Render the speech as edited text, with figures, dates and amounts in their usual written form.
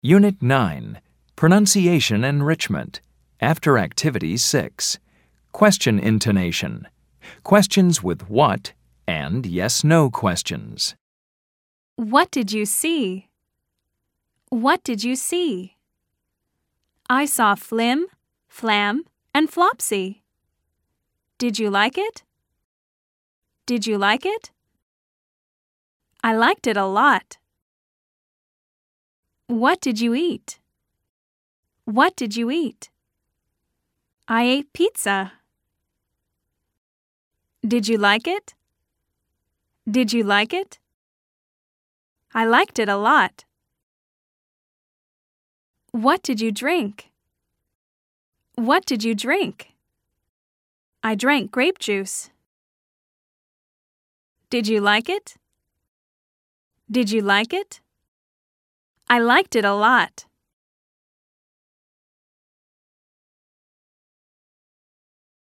Unit 9, Pronunciation Enrichment, after Activity 6. Question intonation. Questions with what and yes-no questions. What did you see? What did you see? I saw Flim, Flam, and Flopsy. Did you like it? Did you like it? I liked it a lot. What did you eat? What did you eat? I ate pizza. Did you like it? Did you like it? I liked it a lot. What did you drink? What did you drink? I drank grape juice. Did you like it? Did you like it? I liked it a lot.